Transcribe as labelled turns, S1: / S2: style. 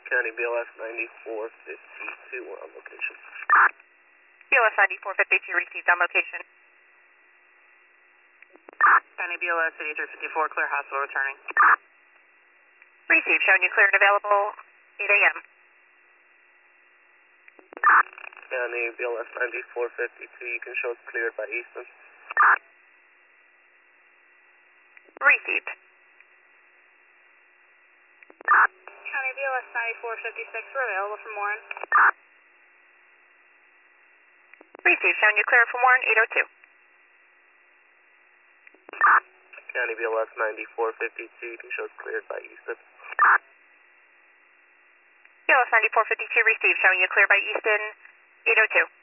S1: County BLS 9452, we're on location.
S2: BLS 9452 received on location.
S3: County BLS 8354, clear hospital returning.
S2: Received, showing you clear and available 8 a.m.
S1: County BLS 9452, you can show it's cleared by Easton.
S2: Received.
S3: County BLS 9456, we're available from Warren.
S2: Received, showing you clear from Warren 802.
S1: County BLS 9452, you can show it's cleared by Easton.
S2: BLS 9452 received, showing you clear by Easton 802.